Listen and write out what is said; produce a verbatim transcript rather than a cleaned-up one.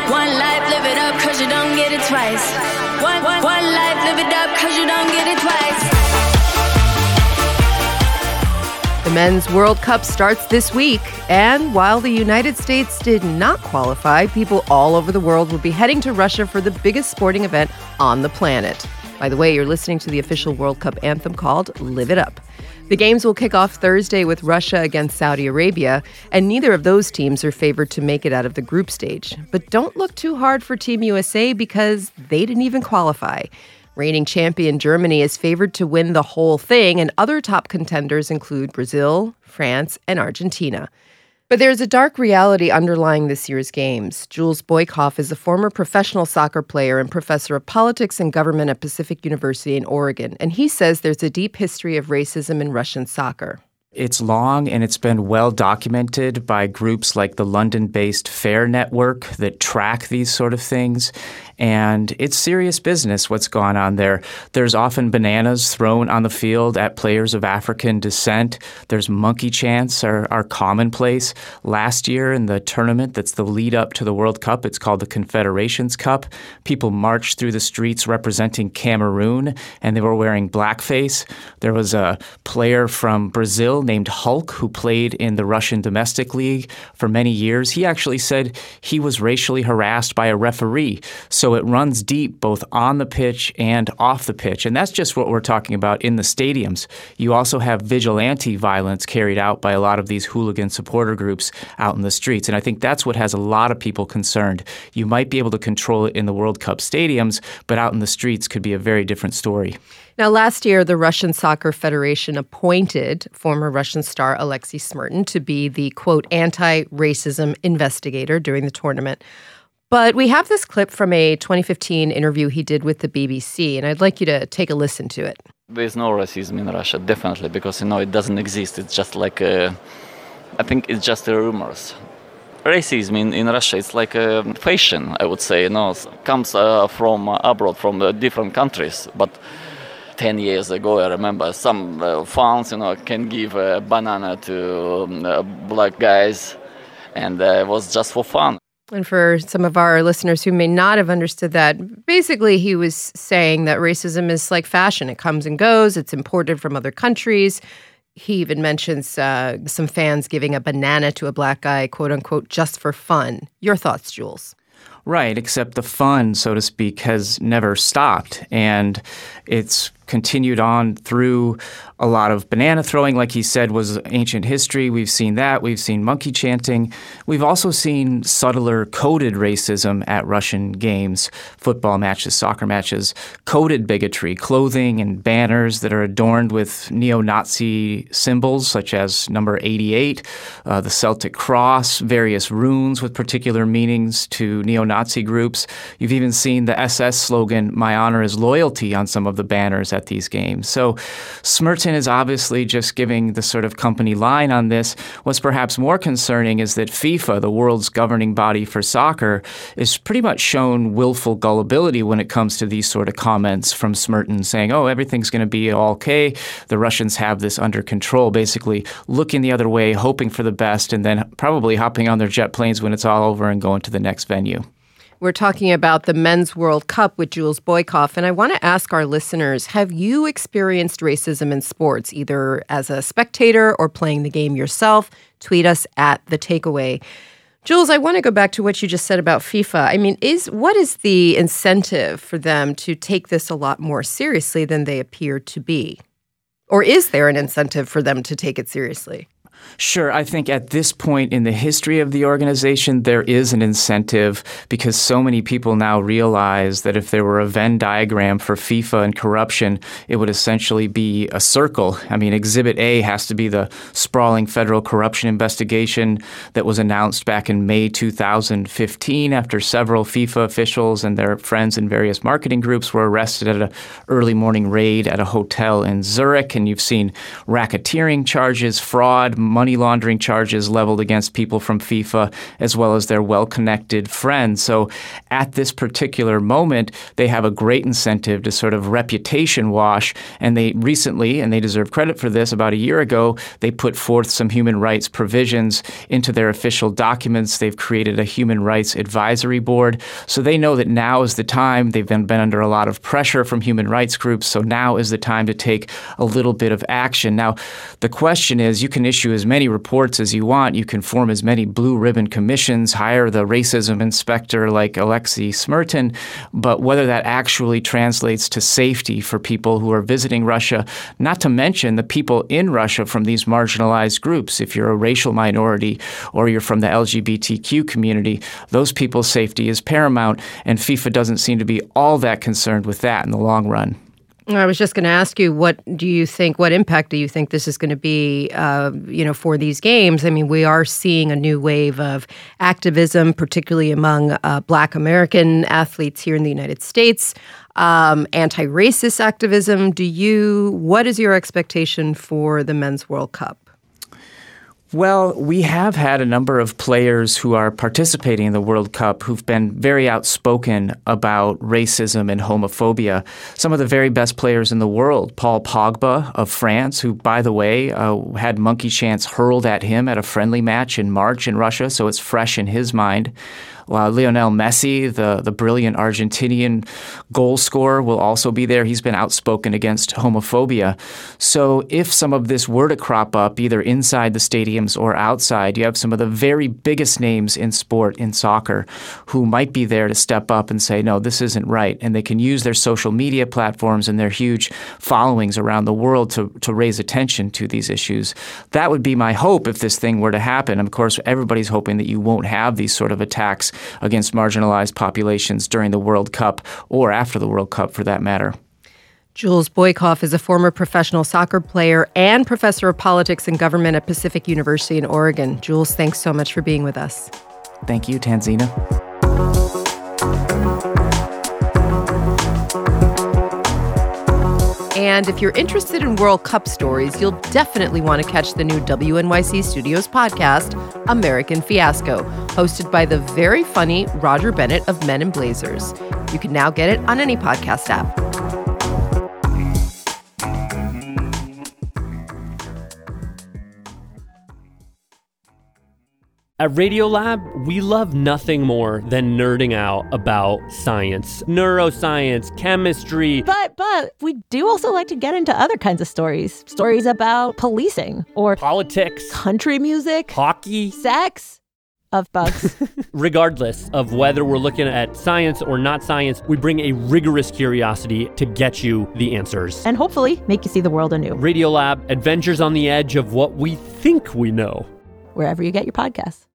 One life, live it up, cause you don't get it twice. One, one, one life, live it up, cause you don't get it twice. The Men's World Cup starts this week, and while the United States did not qualify, people all over the world will be heading to Russia for the biggest sporting event on the planet. By the way, you're listening to the official World Cup anthem called Live It Up. The games will kick off Thursday with Russia against Saudi Arabia, and neither of those teams are favored to make it out of the group stage. But don't look too hard for Team U S A because they didn't even qualify. Reigning champion Germany is favored to win the whole thing, and other top contenders include Brazil, France, and Argentina. But there's a dark reality underlying this year's games. Jules Boykoff is a former professional soccer player and professor of politics and government at Pacific University in Oregon, and he says there's a deep history of racism in Russian soccer. It's long, and it's been well documented by groups like the London-based FAIR Network that track these sort of things. And it's serious business what's gone on there. There's often bananas thrown on the field at players of African descent. There's monkey chants are, are commonplace. Last year in the tournament that's the lead up to the World Cup, it's called the Confederations Cup, people marched through the streets representing Cameroon, and they were wearing blackface. There was a player from Brazil named Hulk who played in the Russian domestic league for many years. He actually said he was racially harassed by a referee. So it runs deep both on the pitch and off the pitch. And that's just what we're talking about in the stadiums. You also have vigilante violence carried out by a lot of these hooligan supporter groups out in the streets. And I think that's what has a lot of people concerned. You might be able to control it in the World Cup stadiums, but out in the streets could be a very different story. Now, last year, the Russian Soccer Federation appointed former Russian star Alexei Smirtin to be the, quote, anti-racism investigator during the tournament. But we have this clip from a twenty fifteen interview he did with the B B C, and I'd like you to take a listen to it. There's no racism in Russia, definitely, because, you know, it doesn't exist. It's just like, a, I think it's just a rumors. Racism in, in Russia, it's like a fashion, I would say, you know, it comes uh, from uh, abroad, from uh, different countries. But ten years ago, I remember some uh, fans, you know, can give a banana to um, uh, black guys, and uh, it was just for fun. And for some of our listeners who may not have understood that, basically he was saying that racism is like fashion. It comes and goes. It's imported from other countries. He even mentions uh, some fans giving a banana to a black guy, quote unquote, just for fun. Your thoughts, Jules? Right, except the fun, so to speak, has never stopped. And it's continued on through a lot of banana throwing, like he said, was ancient history. We've seen that. We've seen monkey chanting. We've also seen subtler coded racism at Russian games, football matches, soccer matches, coded bigotry, clothing and banners that are adorned with neo-Nazi symbols such as number eighty-eight, uh, the Celtic cross, various runes with particular meanings to neo-Nazi groups. You've even seen the S S slogan, "My honor is loyalty," on some of the banners at these games. So Smirtin is obviously just giving the sort of company line on this. What's perhaps more concerning is that FIFA, the world's governing body for soccer, is pretty much shown willful gullibility when it comes to these sort of comments from Smirtin saying, oh, everything's going to be all okay. The Russians have this under control, basically looking the other way, hoping for the best, and then probably hopping on their jet planes when it's all over and going to the next venue. We're talking about the Men's World Cup with Jules Boykoff, and I want to ask our listeners, have you experienced racism in sports, either as a spectator or playing the game yourself? Tweet us at The Takeaway. Jules, I want to go back to what you just said about FIFA. I mean, is what is the incentive for them to take this a lot more seriously than they appear to be? Or is there an incentive for them to take it seriously? Sure. I think at this point in the history of the organization, there is an incentive because so many people now realize that if there were a Venn diagram for FIFA and corruption, it would essentially be a circle. I mean, Exhibit A has to be the sprawling federal corruption investigation that was announced back in May two thousand fifteen after several FIFA officials and their friends in various marketing groups were arrested at an early morning raid at a hotel in Zurich. And you've seen racketeering charges, fraud, money laundering charges leveled against people from FIFA, as well as their well-connected friends. So at this particular moment, they have a great incentive to sort of reputation wash. And they recently, and they deserve credit for this, about a year ago, they put forth some human rights provisions into their official documents. They've created a human rights advisory board. So they know that now is the time. They've been, been under a lot of pressure from human rights groups. So now is the time to take a little bit of action. Now, the question is, you can issue as many reports as you want. You can form as many blue ribbon commissions, hire the racism inspector like Alexei Smirtin, but whether that actually translates to safety for people who are visiting Russia, not to mention the people in Russia from these marginalized groups. If you're a racial minority or you're from the L G B T Q community, those people's safety is paramount, and FIFA doesn't seem to be all that concerned with that in the long run. I was just going to ask you, what do you think, what impact do you think this is going to be, uh, you know, for these games? I mean, we are seeing a new wave of activism, particularly among uh, Black American athletes here in the United States, um, anti-racist activism. Do you, what is your expectation for the Men's World Cup? Well, we have had a number of players who are participating in the World Cup who've been very outspoken about racism and homophobia. Some of the very best players in the world, Paul Pogba of France, who, by the way, uh, had monkey chants hurled at him at a friendly match in March in Russia, so it's fresh in his mind. Uh, Lionel Messi, the, the brilliant Argentinian goal scorer, will also be there. He's been outspoken against homophobia. So if some of this were to crop up, either inside the stadiums or outside, you have some of the very biggest names in sport, in soccer, who might be there to step up and say, no, this isn't right. And they can use their social media platforms and their huge followings around the world to, to raise attention to these issues. That would be my hope if this thing were to happen. Of course, everybody's hoping that you won't have these sort of attacks against marginalized populations during the World Cup or after the World Cup, for that matter. Jules Boykoff is a former professional soccer player and professor of politics and government at Pacific University in Oregon. Jules, thanks so much for being with us. Thank you, Tanzina. And if you're interested in World Cup stories, you'll definitely want to catch the new W N Y C Studios podcast, American Fiasco, hosted by the very funny Roger Bennett of Men in Blazers. You can now get it on any podcast app. At Radiolab, we love nothing more than nerding out about science, neuroscience, chemistry. But, but we do also like to get into other kinds of stories. Stories about policing or politics, country music, hockey, sex, of bugs. Regardless of whether we're looking at science or not science, we bring a rigorous curiosity to get you the answers. And hopefully make you see the world anew. Radiolab, adventures on the edge of what we think we know. Wherever you get your podcasts.